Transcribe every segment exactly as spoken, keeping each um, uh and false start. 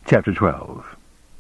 Chapter twelve.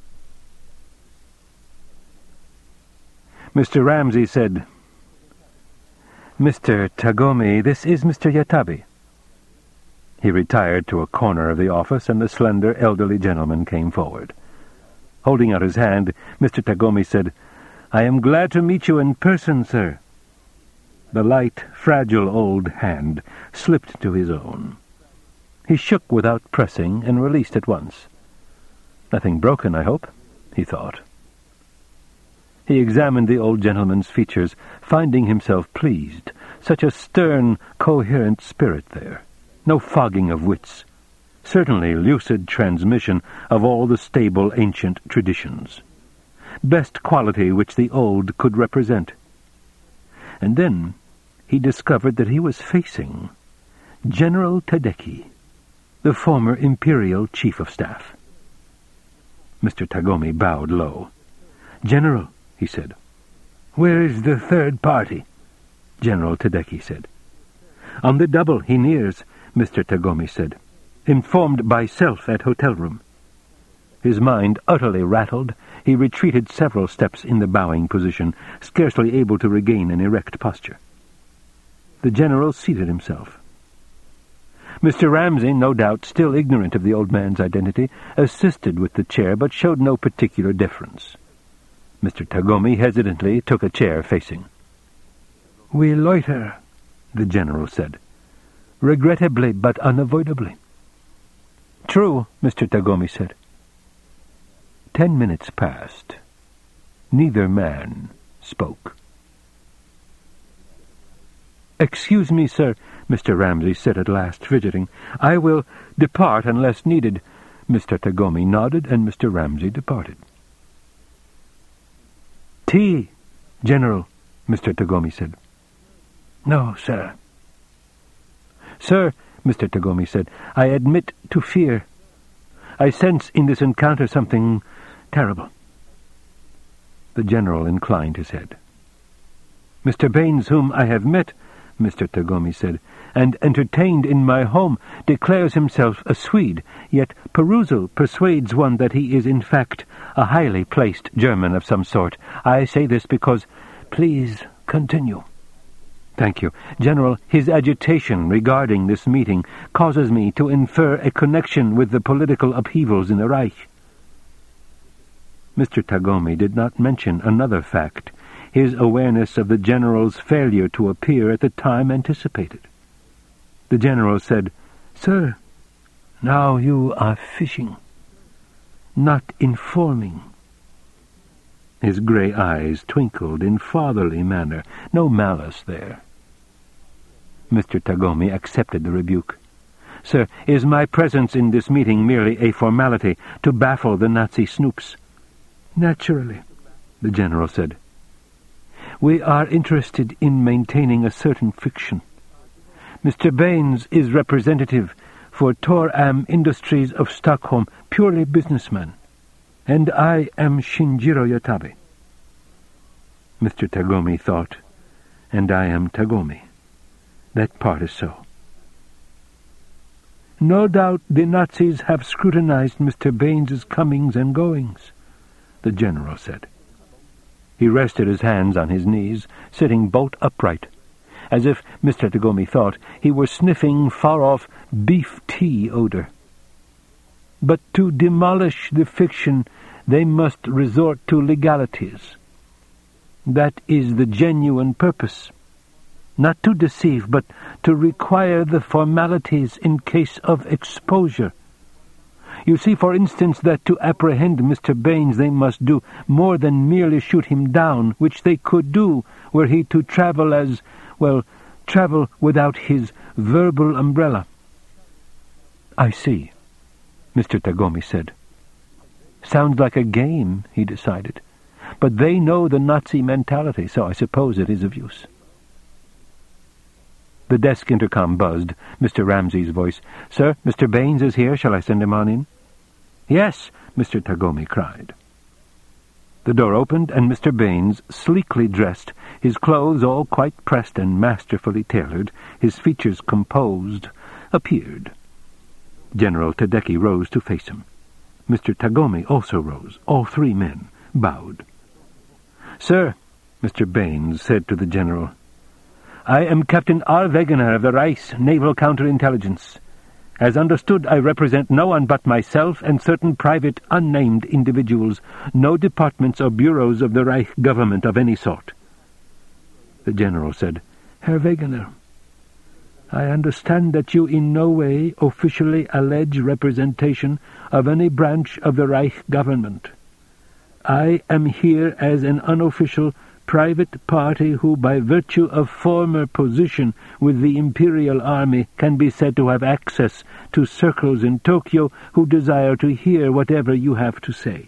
Mister Ramsey said, "Mister Tagomi, this is Mister Yatabe." He retired to a corner of the office, and the slender, elderly gentleman came forward. Holding out his hand, Mister Tagomi said, "I am glad to meet you in person, sir." The light, fragile old hand slipped to his own. He shook without pressing and released at once. "Nothing broken, I hope," he thought. He examined the old gentleman's features, finding himself pleased. Such a stern, coherent spirit there. No fogging of wits. Certainly lucid transmission of all the stable ancient traditions. Best quality which the old could represent. And then he discovered that he was facing General Tadeki, the former Imperial Chief of Staff. Mister Tagomi bowed low. "General," he said. "Where is the third party?" General Tadeki said. "On the double, he nears," Mister Tagomi said. "Informed by self at hotel room." His mind utterly rattled, he retreated several steps in the bowing position, scarcely able to regain an erect posture. The general seated himself. Mister Ramsey, no doubt still ignorant of the old man's identity, assisted with the chair, but showed no particular deference. Mister Tagomi hesitantly took a chair facing. "We loiter," the general said. "Regrettably, but unavoidably." "True," Mister Tagomi said. Ten minutes passed. Neither man spoke. "Excuse me, sir," Mister Ramsey said at last, fidgeting. "I will depart unless needed." Mister Tagomi nodded, and Mister Ramsey departed. "Tea, General," Mister Tagomi said. "No, sir." "Sir," Mister Tagomi said, "I admit to fear. I sense in this encounter something terrible." The general inclined his head. "Mister Baines, whom I have met," Mister Tagomi said, "and entertained in my home, declares himself a Swede, yet perusal persuades one that he is in fact a highly placed German of some sort. I say this because—" "Please continue." "Thank you. General, his agitation regarding this meeting causes me to infer a connection with the political upheavals in the Reich." Mister Tagomi did not mention another fact, his awareness of the general's failure to appear at the time anticipated. The general said, "Sir, now you are fishing, not informing." His grey eyes twinkled in fatherly manner, no malice there. Mister Tagomi accepted the rebuke. "Sir, is my presence in this meeting merely a formality to baffle the Nazi snoops?" "Naturally," the general said. "We are interested in maintaining a certain fiction. Mister Baines is representative for Tor Am Industries of Stockholm, purely businessman, and I am Shinjiro Yatabe." Mister Tagomi thought, "And I am Tagomi. That part is so." "No doubt the Nazis have scrutinized Mister Baines's comings and goings," the general said. He rested his hands on his knees, sitting bolt upright, as if, Mister Tagomi thought, he were sniffing far-off beef tea odor. "But to demolish the fiction, they must resort to legalities. That is the genuine purpose. Not to deceive, but to require the formalities in case of exposure. You see, for instance, that to apprehend Mister Baines they must do more than merely shoot him down, which they could do were he to travel as, well, travel without his verbal umbrella." "I see," Mister Tagomi said. "Sounds like a game," he decided. "But they know the Nazi mentality, so I suppose it is of use." The desk intercom buzzed. Mister Ramsey's voice. "Sir, Mister Baines is here. Shall I send him on in?" "Yes," Mister Tagomi cried. The door opened, and Mister Baines, sleekly dressed, his clothes all quite pressed and masterfully tailored, his features composed, appeared. General Tadeki rose to face him. Mister Tagomi also rose. All three men bowed. "Sir," Mister Baines said to the general, "I am Captain R. Wegener of the Reichs Naval Counterintelligence. As understood, I represent no one but myself and certain private, unnamed individuals, no departments or bureaus of the Reich government of any sort." The general said, "Herr Wegener, I understand that you in no way officially allege representation of any branch of the Reich government. I am here as an unofficial private party who, by virtue of former position with the Imperial Army, can be said to have access to circles in Tokyo who desire to hear whatever you have to say."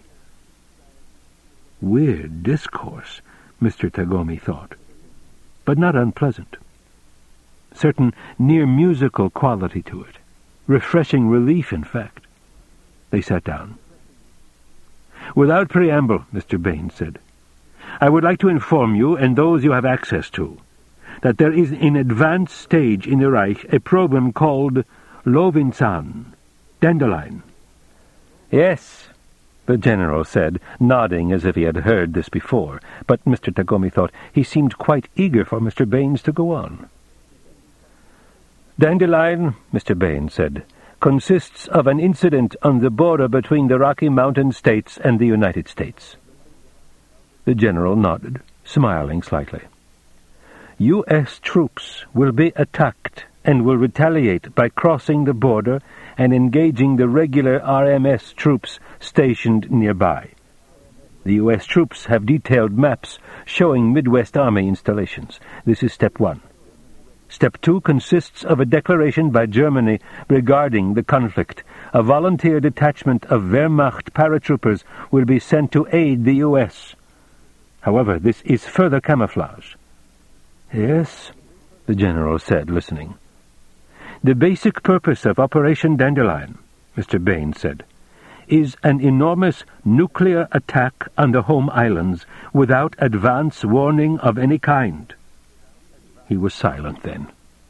Weird discourse, Mister Tagomi thought, but not unpleasant. Certain near-musical quality to it. Refreshing relief, in fact. They sat down. "Without preamble," Mister Baines said, "I would like to inform you, and those you have access to, that there is in advanced stage in the Reich a program called Löwenzahn, Dandelion." "Yes," the general said, nodding as if he had heard this before, but Mister Tagomi thought he seemed quite eager for Mister Baines to go on. "Dandelion," Mister Baines said, "consists of an incident on the border between the Rocky Mountain states and the United States." The general nodded, smiling slightly. U S troops will be attacked and will retaliate by crossing the border and engaging the regular R M S troops stationed nearby. The U S troops have detailed maps showing Midwest Army installations. This is step one. Step two consists of a declaration by Germany regarding the conflict. A volunteer detachment of Wehrmacht paratroopers will be sent to aid the U S However, this is further camouflage. "Yes," the general said, listening. "The basic purpose of Operation Dandelion," Mister Baines said, "is an enormous nuclear attack on the home islands without advance warning of any kind." He was silent then.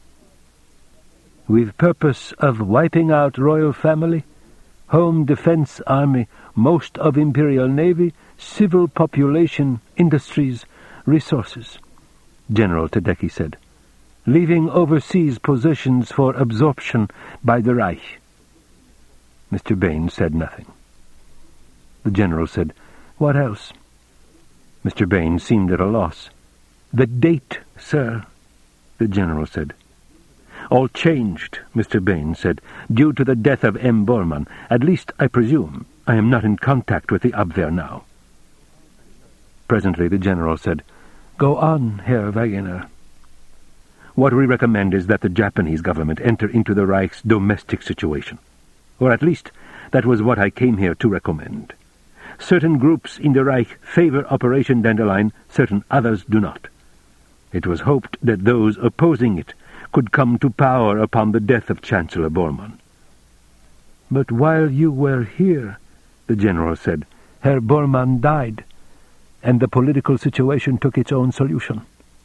"With purpose of wiping out royal family, home defense army, most of Imperial Navy, civil population, industries, resources," General Tedeki said, "leaving overseas possessions for absorption by the Reich." Mister Baines said nothing. The general said, "What else?" Mister Baines seemed at a loss. "The date, sir," the general said. "All changed," Mister Baines said, "due to the death of M. Bormann. At least, I presume. I am not in contact with the Abwehr now." Presently the general said, "Go on, Herr Wegener." "What we recommend is that the Japanese government enter into the Reich's domestic situation. Or at least, that was what I came here to recommend. Certain groups in the Reich favor Operation Dandelion, certain others do not. It was hoped that those opposing it could come to power upon the death of Chancellor Bormann." "But while you were here," the general said, "Herr Bormann died, and the political situation took its own solution.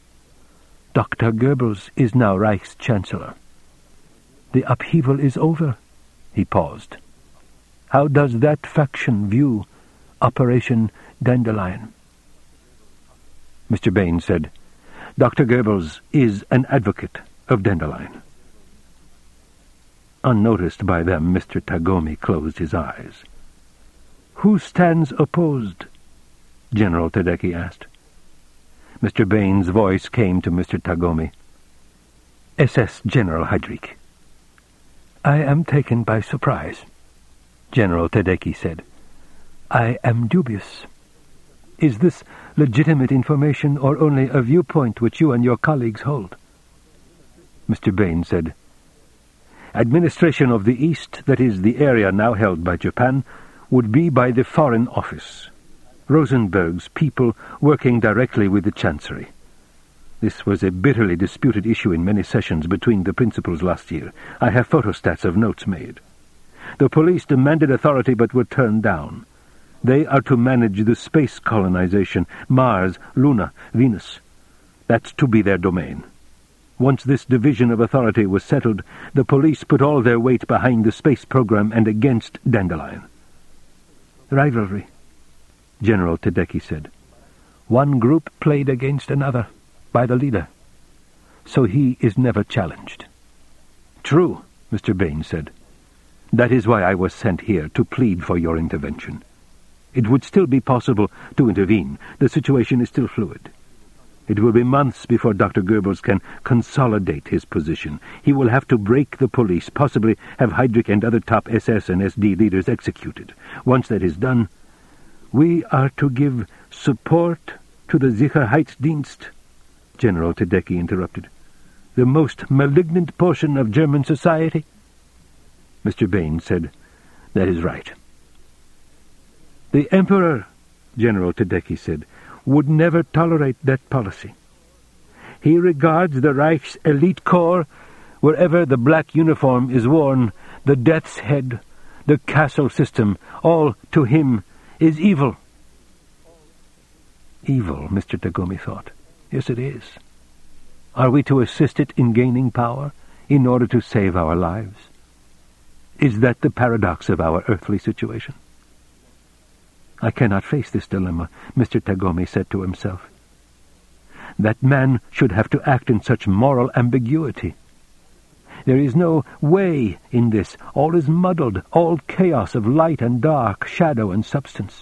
Doctor Goebbels is now Reich's Chancellor. The upheaval is over." He paused. "How does that faction view Operation Dandelion?" Mister Baines said, "Doctor Goebbels is an advocate of Dandelion." Unnoticed by them, Mister Tagomi closed his eyes. "Who stands opposed?" General Tedeki asked. Mister Baines' voice came to Mister Tagomi. "S S General Heydrich." "I am taken by surprise," General Tedeki said. "I am dubious. Is this legitimate information or only a viewpoint which you and your colleagues hold?" Mister Baines said, "Administration of the East, that is, the area now held by Japan, would be by the Foreign Office. Rosenberg's people working directly with the Chancery. This was a bitterly disputed issue in many sessions between the principals last year. I have photostats of notes made. The police demanded authority but were turned down. They are to manage the space colonization, Mars, Luna, Venus. That's to be their domain. Once this division of authority was settled, the police put all their weight behind the space program and against Dandelion. Rivalry, General Tedeki said. One group played against another, by the leader. So he is never challenged. True, Mister Bain said. That is why I was sent here, to plead for your intervention. It would still be possible to intervene. The situation is still fluid. It will be months before Doctor Goebbels can consolidate his position. He will have to break the police, possibly have Heydrich and other top S S and S D leaders executed. Once that is done, we are to give support to the Sicherheitsdienst, General Tedeki interrupted. The most malignant portion of German society? Mister Bain said, That is right. The Emperor, General Tedeki said, would never tolerate that policy. He regards the Reich's elite corps, wherever the black uniform is worn, the death's head, the castle system, all to him is evil. Evil, Mister Tagomi thought. Yes, it is. Are we to assist it in gaining power in order to save our lives? Is that the paradox of our earthly situation? I cannot face this dilemma, Mister Tagomi said to himself. That man should have to act in such moral ambiguity. There is no way in this. All is muddled, all chaos of light and dark, shadow and substance.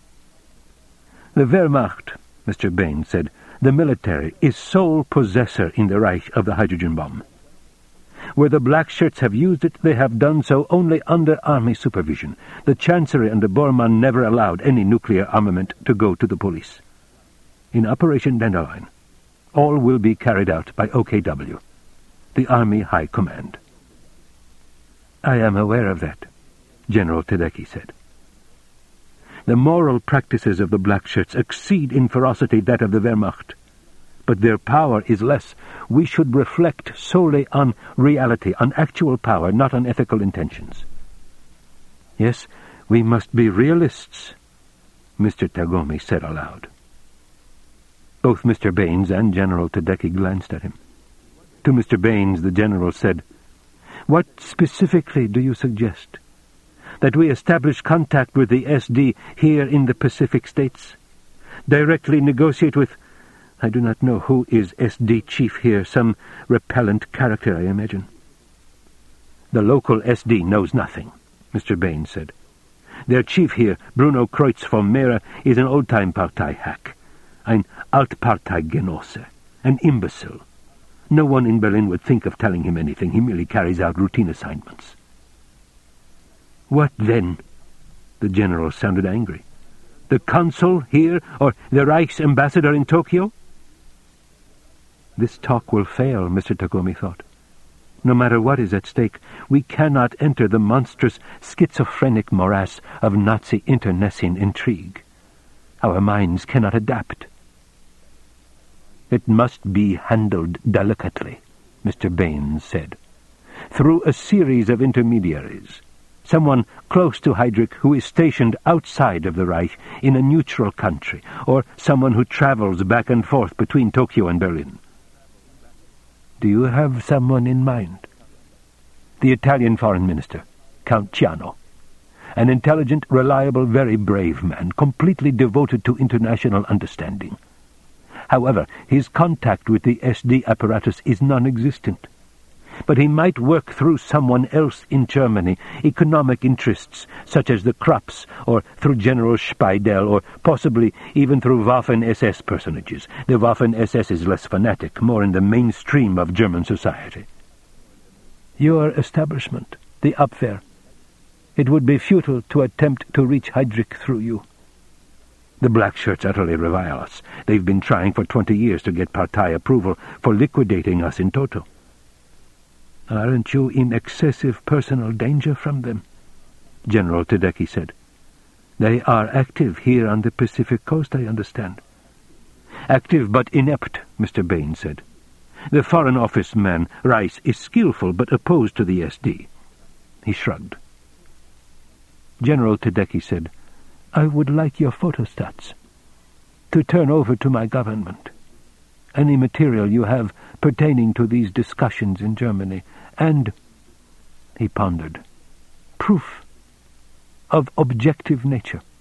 The Wehrmacht, Mister Bain said, the military, is sole possessor in the Reich of the hydrogen bomb. Where the black shirts have used it, they have done so only under army supervision. The Chancery under Bormann never allowed any nuclear armament to go to the police. In Operation Dandelion, all will be carried out by O K W, the Army High Command. I am aware of that, General Tedeki said. The moral practices of the black shirts exceed in ferocity that of the Wehrmacht. But their power is less. We should reflect solely on reality, on actual power, not on ethical intentions. Yes, we must be realists, Mister Tagomi said aloud. Both Mister Baines and General Tedeki glanced at him. To Mister Baines the General said, What specifically do you suggest? That we establish contact with the S D here in the Pacific States? Directly negotiate with... I do not know who is S D chief here, some repellent character, I imagine. The local S D knows nothing, Mister Bain said. Their chief here, Bruno Kreutz vom Mehrer, is an old-time Partei hack, ein Altparteigenosse, an imbecile. No one in Berlin would think of telling him anything. He merely carries out routine assignments. What then? The general sounded angry. The consul here, or the Reich's ambassador in Tokyo? This talk will fail, Mister Tagomi thought. No matter what is at stake, we cannot enter the monstrous, schizophrenic morass of Nazi internecine intrigue. Our minds cannot adapt. It must be handled delicately, Mister Baines said, through a series of intermediaries. Someone close to Heydrich who is stationed outside of the Reich in a neutral country, or someone who travels back and forth between Tokyo and Berlin. Do you have someone in mind? The Italian foreign minister, Count Ciano. An intelligent, reliable, very brave man, completely devoted to international understanding. However, his contact with the S D apparatus is non-existent. But he might work through someone else in Germany, economic interests such as the Krupps, or through General Speidel, or possibly even through Waffen-S S personages. The Waffen-S S is less fanatic, more in the mainstream of German society. Your establishment, the Abwehr. It would be futile to attempt to reach Heydrich through you. The black shirts utterly revile us. They've been trying for twenty years to get Partei approval for liquidating us in toto. Aren't you in excessive personal danger from them? General Tedeki said. They are active here on the Pacific coast, I understand. Active but inept, Mister Bain said. The Foreign Office man, Rice, is skillful but opposed to the S D. He shrugged. General Tedeki said, I would like your photostats to turn over to my government. Any material you have pertaining to these discussions in Germany, and, he pondered, proof of objective nature.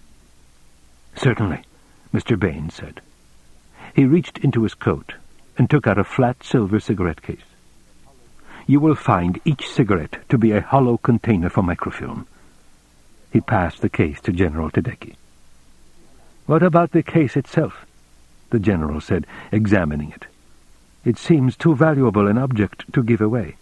"Certainly," Mister Baines said. He reached into his coat and took out a flat silver cigarette case. "You will find each cigarette to be a hollow container for microfilm." He passed the case to General Tedeki. "What about the case itself?" the general said, examining it. "It seems too valuable an object to give away."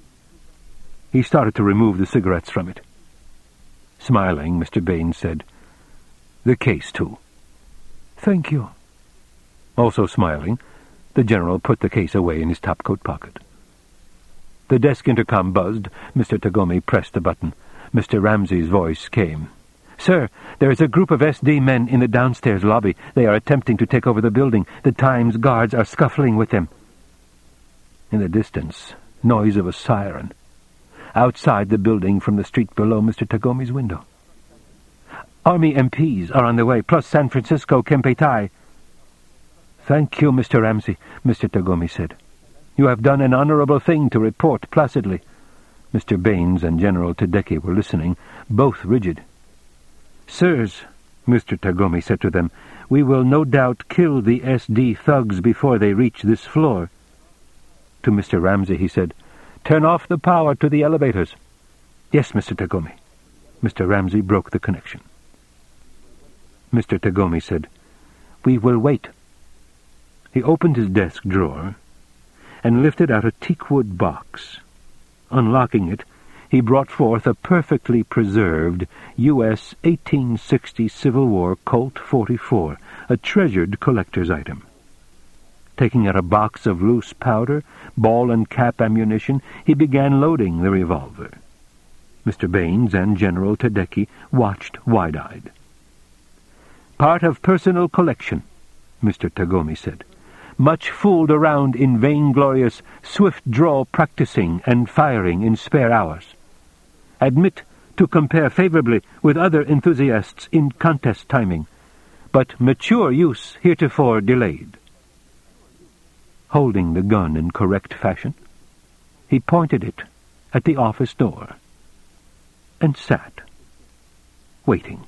He started to remove the cigarettes from it. Smiling, Mister Baines said, "The case, too." "Thank you." Also smiling, the general put the case away in his topcoat pocket. The desk intercom buzzed. Mister Tagomi pressed the button. Mister Ramsey's voice came. "Sir, there is a group of S D men in the downstairs lobby. They are attempting to take over the building. The Times guards are scuffling with them." In the distance, noise of a siren. Outside the building from the street below Mister Tagomi's window. "Army M Ps are on the way, plus San Francisco Kempeitai." "Thank you, Mister Ramsey," Mister Tagomi said. "You have done an honorable thing to report placidly." Mister Baines and General Tedeki were listening, both rigid. "Sirs," Mister Tagomi said to them, "we will no doubt kill the S D thugs before they reach this floor." To Mister Ramsey he said, "Turn off the power to the elevators." "Yes, Mister Tagomi." Mister Ramsey broke the connection. Mister Tagomi said, "We will wait." He opened his desk drawer and lifted out a teakwood box. Unlocking it, he brought forth a perfectly preserved U S eighteen sixty Civil War Colt forty-four, a treasured collector's item. Taking out a box of loose powder, ball and cap ammunition, he began loading the revolver. Mister Baines and General Tedeki watched wide-eyed. "Part of personal collection," Mister Tagomi said. "Much fooled around in vainglorious swift-draw practicing and firing in spare hours. Admit to compare favorably with other enthusiasts in contest timing, but mature use heretofore delayed." Holding the gun in correct fashion, he pointed it at the office door and sat, waiting.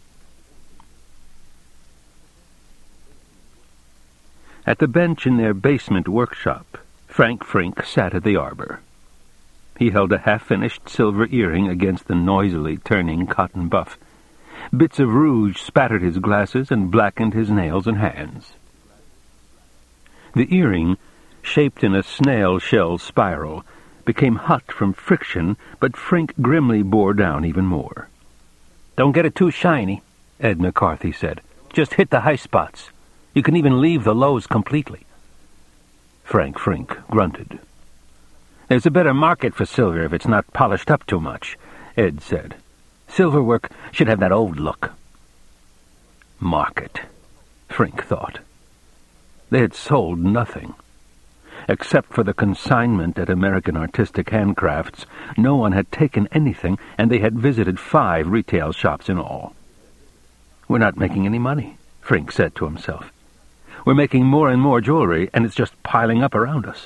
At the bench in their basement workshop, Frank Frink sat at the arbor. He held a half-finished silver earring against the noisily turning cotton buff. Bits of rouge spattered his glasses and blackened his nails and hands. The earring, shaped in a snail-shell spiral, became hot from friction, but Frink grimly bore down even more. "Don't get it too shiny," Ed McCarthy said. "Just hit the high spots. You can even leave the lows completely." Frank Frink grunted. "There's a better market for silver if it's not polished up too much," Ed said. "Silver work should have that old look." Market, Frink thought. They had sold nothing. Except for the consignment at American Artistic Handcrafts, no one had taken anything, and they had visited five retail shops in all. "We're not making any money," Frink said to himself. "We're making more and more jewelry, and it's just piling up around us."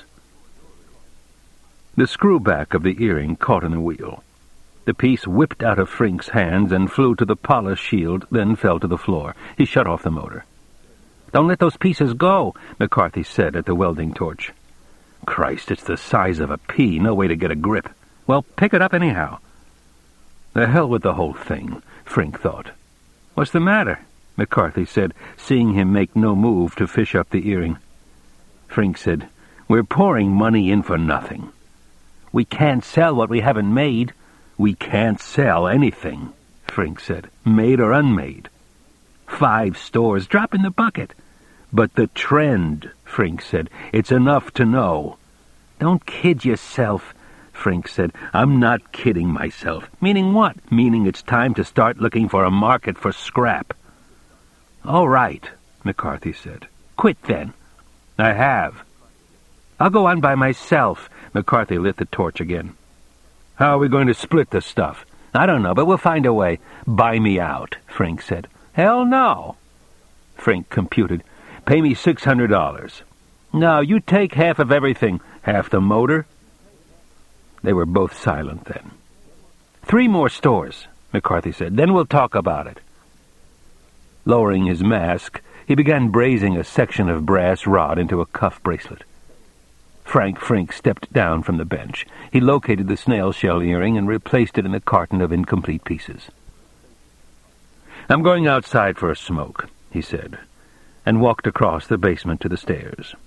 The screw back of the earring caught in the wheel. The piece whipped out of Frink's hands and flew to the polish shield, then fell to the floor. He shut off the motor. "Don't let those pieces go," McCarthy said at the welding torch. "Christ, it's the size of a pea, no way to get a grip." "Well, pick it up anyhow." "The hell with the whole thing," Frink thought. "What's the matter?" McCarthy said, seeing him make no move to fish up the earring. Frink said, "We're pouring money in for nothing." "We can't sell what we haven't made." "We can't sell anything," Frink said, "made or unmade." Five stores, drop in the bucket. "But the trend," Frink said, "it's enough to know." "Don't kid yourself," Frink said. "I'm not kidding myself." "Meaning what?" "Meaning it's time to start looking for a market for scrap." "All right," McCarthy said. "Quit then." "I have." "I'll go on by myself." McCarthy lit the torch again. "How are we going to split the stuff?" "I don't know, but we'll find a way." "Buy me out," Frink said. "Hell no." Frink computed. "Pay me six hundred dollars. "No, you take half of everything." "Half the motor?" They were both silent then. "Three more stores," McCarthy said. "Then we'll talk about it." Lowering his mask, he began brazing a section of brass rod into a cuff bracelet. Frank Frink stepped down from the bench. He located the snail-shell earring and replaced it in a carton of incomplete pieces. "I'm going outside for a smoke," he said, and walked across the basement to the stairs.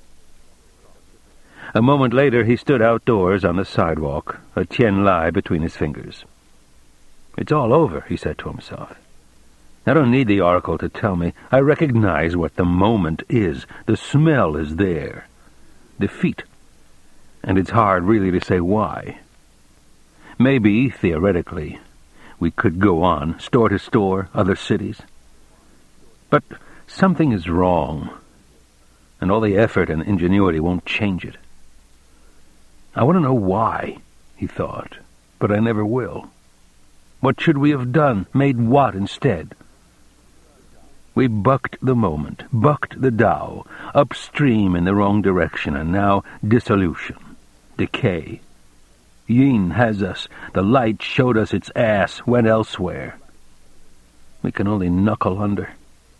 A moment later he stood outdoors on the sidewalk, a Tien Lai between his fingers. "It's all over," he said to himself. "I don't need the oracle to tell me. I recognize what the moment is. The smell is there. Defeat. And it's hard really to say why. Maybe, theoretically, we could go on, store to store, other cities. But something is wrong, and all the effort and ingenuity won't change it. I want to know why," he thought, "but I never will. What should we have done? Made what instead? We bucked the moment, bucked the Tao, upstream in the wrong direction, and now dissolution, decay. Yin has us. The light showed us its ass, went elsewhere. We can only knuckle under."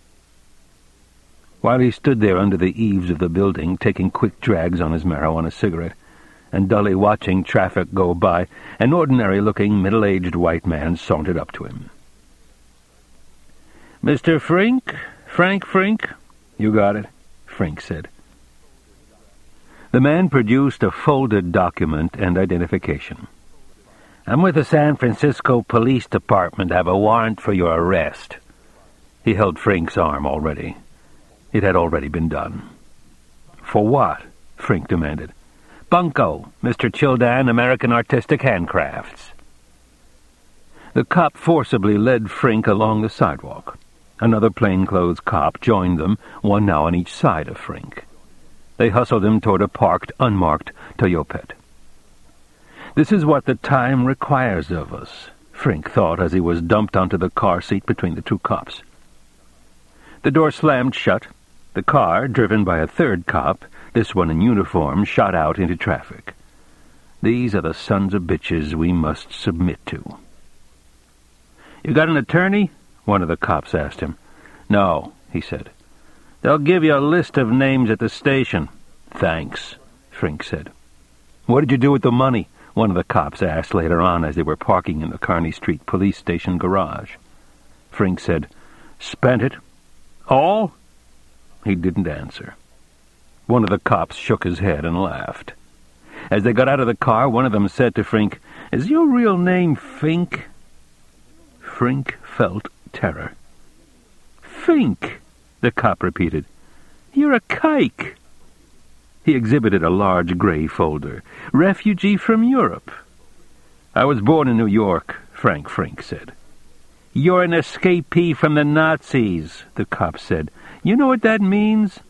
While he stood there under the eaves of the building, taking quick drags on his marijuana cigarette, and dully watching traffic go by, an ordinary-looking, middle-aged white man sauntered up to him. "Mister Frink? Frank Frink?" "You got it," Frink said. The man produced a folded document and identification. "I'm with the San Francisco Police Department. Have a warrant for your arrest." He held Frink's arm already. It had already been done. "For what?" Frink demanded. "Bunko, Mister Childan, American Artistic Handcrafts." The cop forcibly led Frink along the sidewalk. Another plainclothes cop joined them, one now on each side of Frink. They hustled him toward a parked, unmarked Toyopet. "This is what the time requires of us," Frink thought as he was dumped onto the car seat between the two cops. The door slammed shut. The car, driven by a third cop, this one in uniform, shot out into traffic. These are the sons of bitches we must submit to. "You got an attorney?" one of the cops asked him. "No," he said. "They'll give you a list of names at the station." "Thanks," Frink said. "What did you do with the money?" one of the cops asked later on as they were parking in the Kearny Street police station garage. Frink said, "Spent it." "All?" He didn't answer. One of the cops shook his head and laughed. As they got out of the car, one of them said to Frink, "Is your real name Fink?" Frink felt terror. "Fink," the cop repeated. "You're a kike." He exhibited a large gray folder. "Refugee from Europe." "I was born in New York," Frank Frink said. "You're an escapee from the Nazis," the cop said. "You know what that means?"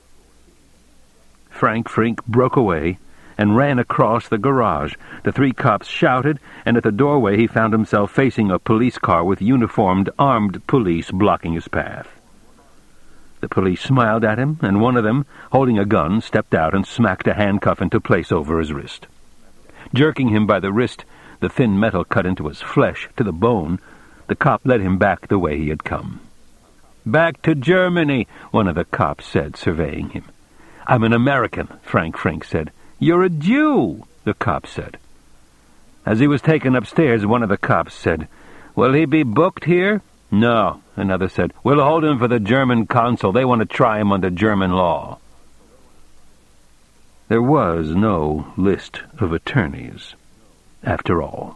Frank Frink broke away and ran across the garage. The three cops shouted, and at the doorway he found himself facing a police car with uniformed, armed police blocking his path. The police smiled at him, and one of them, holding a gun, stepped out and smacked a handcuff into place over his wrist. Jerking him by the wrist, the thin metal cut into his flesh to the bone, the cop led him back the way he had come. "Back to Germany," one of the cops said, surveying him. "I'm an American," Frank Frink said. "You're a Jew," the cop said. As he was taken upstairs, one of the cops said, "Will he be booked here?" "No," another said. "We'll hold him for the German consul. They want to try him under German law." There was no list of attorneys, after all.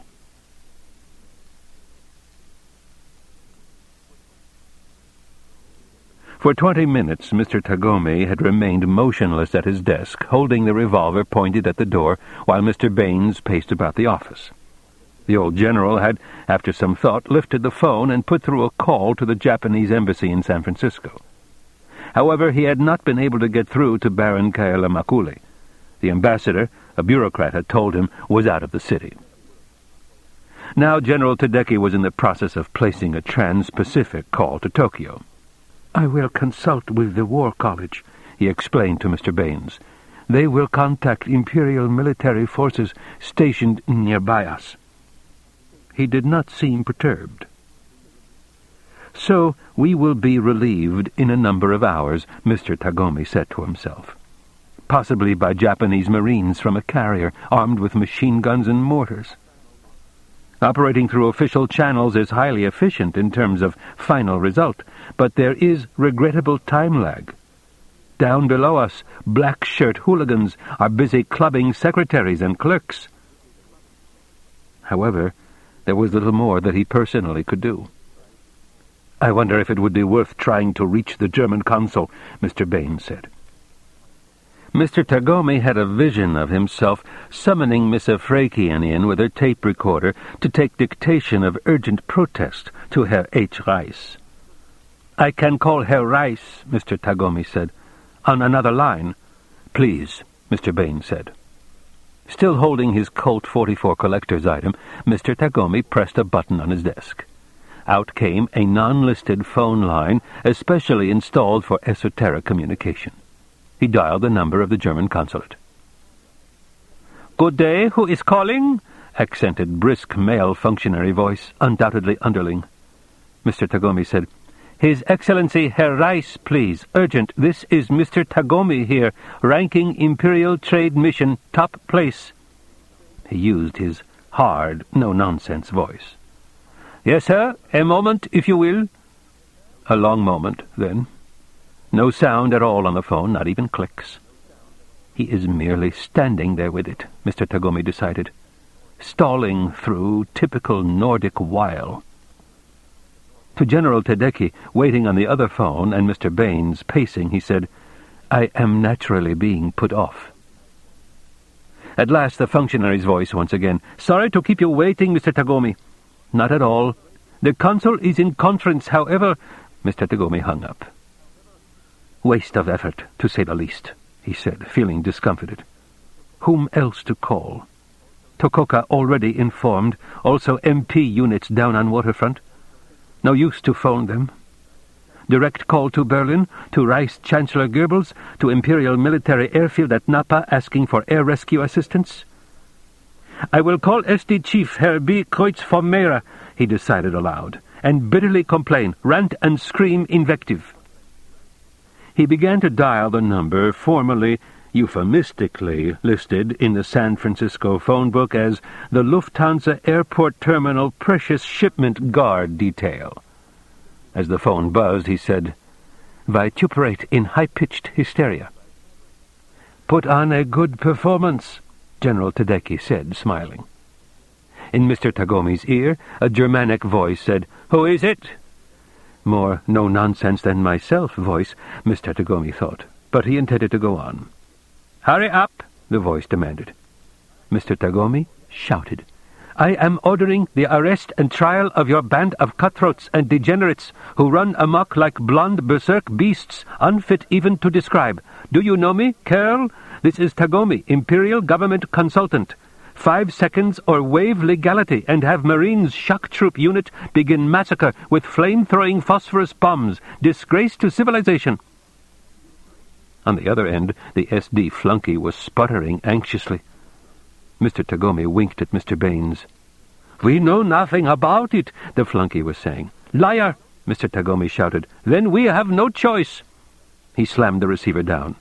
For twenty minutes Mister Tagomi had remained motionless at his desk, holding the revolver pointed at the door, while Mister Baines paced about the office. The old general had, after some thought, lifted the phone and put through a call to the Japanese embassy in San Francisco. However, he had not been able to get through to Baron Kaelamakule. The ambassador, a bureaucrat had told him, was out of the city. Now General Tadeki was in the process of placing a trans-Pacific call to Tokyo. "I will consult with the War College," he explained to Mister Baines. "They will contact Imperial military forces stationed nearby us." He did not seem perturbed. So we will be relieved in a number of hours, Mister Tagomi said to himself. Possibly by Japanese Marines from a carrier, armed with machine guns and mortars. Operating through official channels is highly efficient in terms of final result, but there is regrettable time lag. Down below us, black-shirt hooligans are busy clubbing secretaries and clerks. However, there was little more that he personally could do. "I wonder if it would be worth trying to reach the German consul," Mister Bain said. Mister Tagomi had a vision of himself summoning Miss Afrakian in with her tape recorder to take dictation of urgent protest to Herr H. Reiss. "I can call Herr Reiss," Mister Tagomi said. "On another line." "Please," Mister Bain said. Still holding his Colt forty-four collector's item, Mister Tagomi pressed a button on his desk. Out came a non-listed phone line especially installed for esoteric communication. He dialed the number of the German consulate. "Good day, who is calling?" accented brisk male functionary voice, undoubtedly underling. Mister Tagomi said, "His Excellency Herr Reiss, please. Urgent. This is Mister Tagomi here, ranking Imperial Trade Mission, top place." He used his hard, no-nonsense voice. "Yes, sir. A moment, if you will." A long moment, then. No sound at all on the phone, not even clicks. He is merely standing there with it, Mister Tagomi decided, stalling through typical Nordic wile. To General Tedeki, waiting on the other phone, and Mister Baines pacing, he said, "I am naturally being put off." At last the functionary's voice once again. "Sorry to keep you waiting, Mister Tagomi." "Not at all. The consul is in conference, however—" Mister Tagomi hung up. "Waste of effort, to say the least," he said, feeling discomfited. Whom else to call? Tokoka already informed, also M P units down on waterfront. No use to phone them. Direct call to Berlin, to Reichs Chancellor Goebbels, to Imperial Military Airfield at Napa asking for air rescue assistance. "I will call S D Chief Herr B. Kreutz von Mehrer," he decided aloud, and bitterly complain, rant and scream invective. He began to dial the number formerly, euphemistically listed in the San Francisco phone book as the Lufthansa Airport Terminal Precious Shipment Guard Detail. As the phone buzzed, he said, "Vituperate in high-pitched hysteria." "Put on a good performance," General Tedeki said, smiling. In Mister Tagomi's ear, a Germanic voice said, "Who is it?" More no-nonsense than myself voice, Mister Tagomi thought, but he intended to go on. "Hurry up," the voice demanded. Mister Tagomi shouted, "I am ordering the arrest and trial of your band of cutthroats and degenerates who run amok like blond berserk beasts, unfit even to describe. Do you know me, Kerl? This is Tagomi, Imperial Government Consultant. Five seconds or waive legality and have Marines shock troop unit begin massacre with flame-throwing phosphorus bombs. Disgrace to civilization." On the other end, the S D flunky was sputtering anxiously. Mister Tagomi winked at Mister Baines. "We know nothing about it," the flunky was saying. "Liar!" Mister Tagomi shouted. "Then we have no choice." He slammed the receiver down.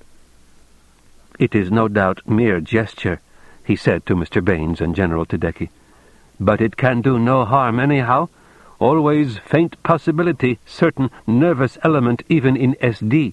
"It is no doubt mere gesture," he said to Mister Baines and General Tedeki. "But it can do no harm anyhow. Always faint possibility, certain nervous element even in S D.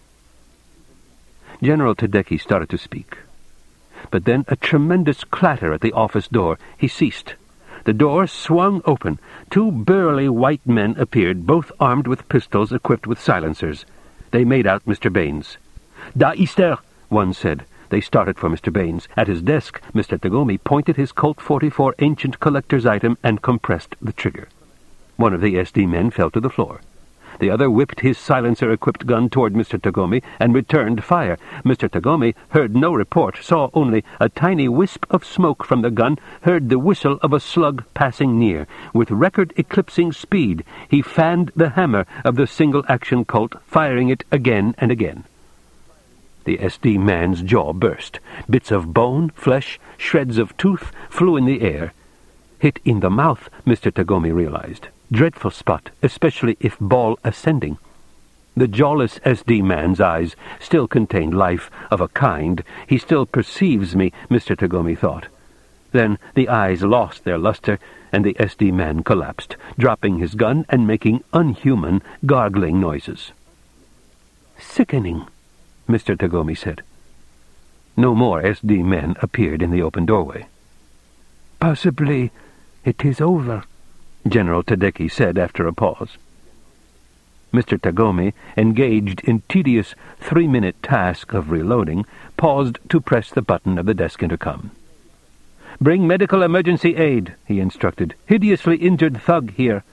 General Tedeki started to speak. But then a tremendous clatter at the office door. He ceased. The door swung open. Two burly white men appeared, both armed with pistols equipped with silencers. They made out Mister Baines. "Da ist er," one said. They started for Mister Baines. At his desk, Mister Tagomi pointed his Colt forty-four ancient collector's item and compressed the trigger. One of the S D men fell to the floor. The other whipped his silencer-equipped gun toward Mister Tagomi and returned fire. Mister Tagomi heard no report, saw only a tiny wisp of smoke from the gun, heard the whistle of a slug passing near. With record-eclipsing speed, he fanned the hammer of the single-action Colt, firing it again and again. The S D man's jaw burst. Bits of bone, flesh, shreds of tooth flew in the air. Hit in the mouth, Mister Tagomi realized. Dreadful spot, especially if ball ascending. The jawless S D man's eyes still contained life of a kind. He still perceives me, Mister Tagomi thought. Then the eyes lost their luster, and the S D man collapsed, dropping his gun and making unhuman, gargling noises. "Sickening," Mister Tagomi said. No more S D men appeared in the open doorway. "Possibly it is over," General Tadeki said after a pause. Mister Tagomi, engaged in tedious three-minute task of reloading, paused to press the button of the desk intercom. "Bring medical emergency aid," he instructed. "Hideously injured thug here."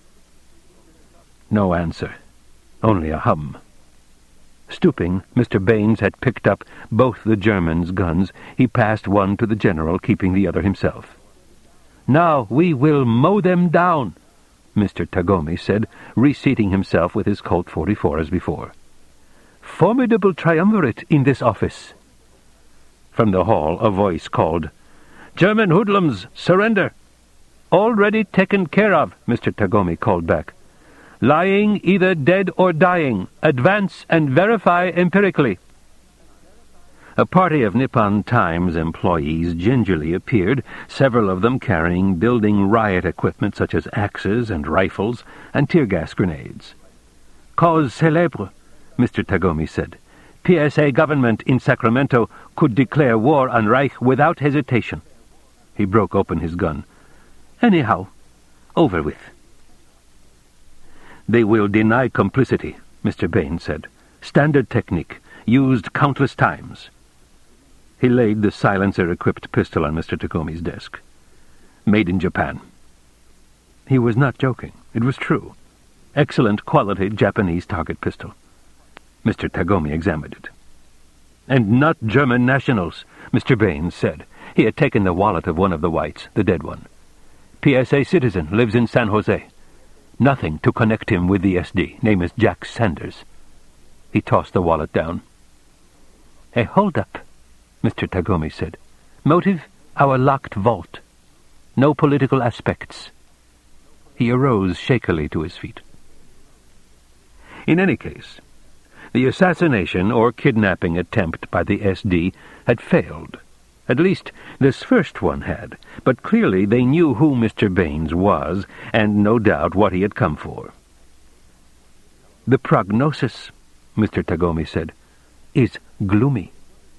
No answer. Only a hum. Stooping, Mister Baines had picked up both the Germans' guns. He passed one to the general, keeping the other himself. "Now we will mow them down," Mister Tagomi said, reseating himself with his Colt forty-four as before. "Formidable triumvirate in this office." From the hall a voice called, "German hoodlums, surrender!" "Already taken care of," Mister Tagomi called back. "Lying either dead or dying. Advance and verify empirically." A party of Nippon Times employees gingerly appeared, several of them carrying building riot equipment such as axes and rifles and tear gas grenades. "Cause célèbre," Mister Tagomi said. "P S A government in Sacramento could declare war on Reich without hesitation." He broke open his gun. "Anyhow, over with." "They will deny complicity," Mister Baines said. "Standard technique, used countless times." He laid the silencer-equipped pistol on Mister Tagomi's desk. "Made in Japan." He was not joking. It was true. Excellent quality Japanese target pistol. Mister Tagomi examined it. "And not German nationals," Mister Baines said. He had taken the wallet of one of the whites, the dead one. "P S A citizen, lives in San Jose. Nothing to connect him with the S D. Name is Jack Sanders." He tossed the wallet down. "A hold-up," Mister Tagomi said. "Motive, our locked vault. No political aspects." He arose shakily to his feet. In any case, the assassination or kidnapping attempt by the S D had failed. At least, this first one had, but clearly they knew who Mister Baines was, and no doubt what he had come for. "The prognosis," Mister Tagomi said, "is gloomy."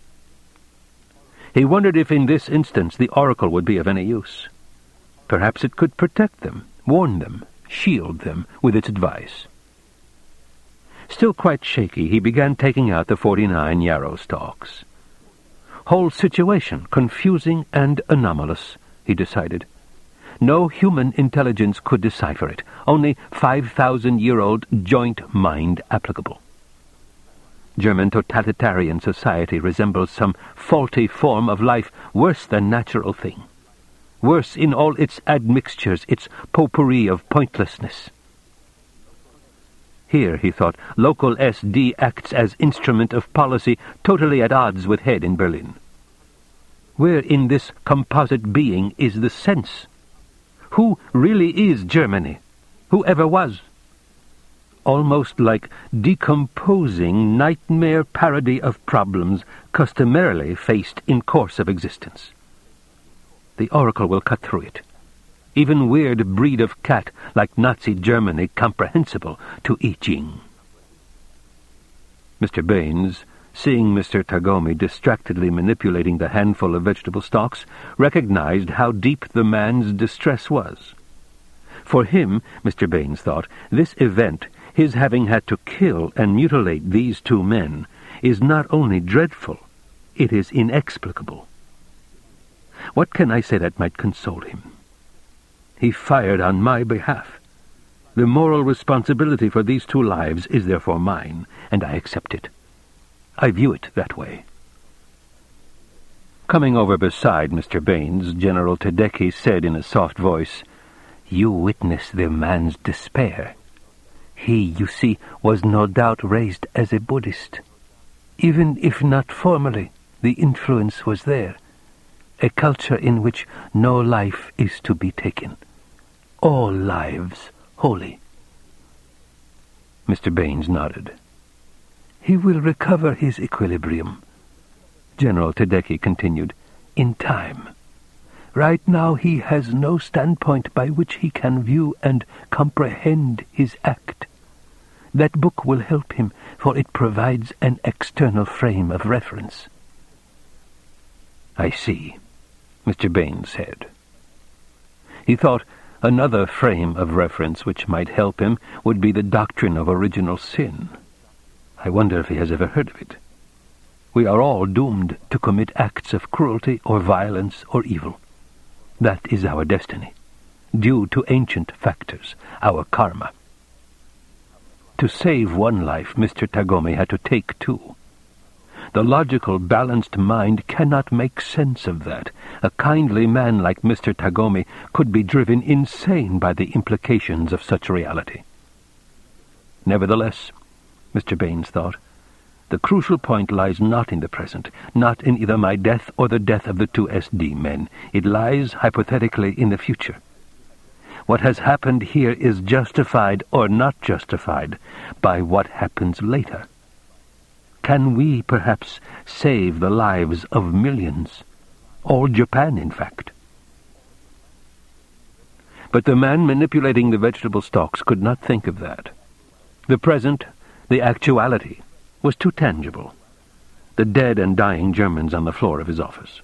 He wondered if in this instance the oracle would be of any use. Perhaps it could protect them, warn them, shield them with its advice. Still quite shaky, he began taking out the forty-nine yarrow stalks. Whole situation confusing and anomalous, he decided. No human intelligence could decipher it, only five-thousand-year-old joint mind applicable. German totalitarian society resembles some faulty form of life, worse than natural thing. Worse in all its admixtures, its potpourri of pointlessness. Here, he thought, local S D acts as instrument of policy totally at odds with head in Berlin. Where in this composite being is the sense? Who really is Germany? Who ever was? Almost like decomposing nightmare parody of problems customarily faced in course of existence. The oracle will cut through it. Even weird breed of cat like Nazi Germany comprehensible to I Ching. Mister Baines, seeing Mister Tagomi distractedly manipulating the handful of vegetable stalks, recognized how deep the man's distress was. For him, Mister Baines thought, this event, his having had to kill and mutilate these two men, is not only dreadful, it is inexplicable. What can I say that might console him? He fired on my behalf. The moral responsibility for these two lives is therefore mine, and I accept it. I view it that way. Coming over beside Mister Baines, General Tadeki said in a soft voice, "You witness the man's despair. He, you see, was no doubt raised as a Buddhist. Even if not formally, the influence was there. A culture in which no life is to be taken. All lives wholly. Mister Baines nodded. He will recover his equilibrium, General Tedeki continued, in time. Right now he has no standpoint by which he can view and comprehend his act. That book will help him, for it provides an external frame of reference. I see, Mister Baines said. He thought another frame of reference which might help him would be the doctrine of original sin. I wonder if he has ever heard of it. We are all doomed to commit acts of cruelty or violence or evil. That is our destiny, due to ancient factors, our karma. To save one life, Mister Tagomi had to take two. The logical, balanced mind cannot make sense of that. A kindly man like Mister Tagomi could be driven insane by the implications of such reality. Nevertheless, Mister Baines thought, the crucial point lies not in the present, not in either my death or the death of the two S D men. It lies, hypothetically, in the future. What has happened here is justified or not justified by what happens later. Can we, perhaps, save the lives of millions? All Japan, in fact. But the man manipulating the vegetable stalks could not think of that. The present, the actuality, was too tangible. The dead and dying Germans on the floor of his office.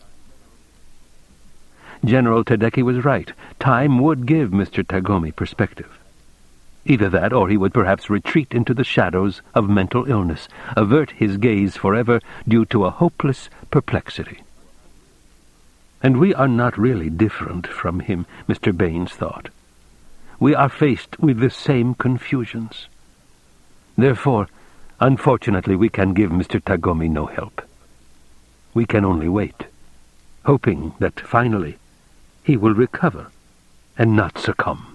General Tedeki was right. Time would give Mister Tagomi perspective. Either that, or he would perhaps retreat into the shadows of mental illness, avert his gaze forever due to a hopeless perplexity. And we are not really different from him, Mister Baines thought. We are faced with the same confusions. Therefore, unfortunately, we can give Mister Tagomi no help. We can only wait, hoping that finally he will recover and not succumb.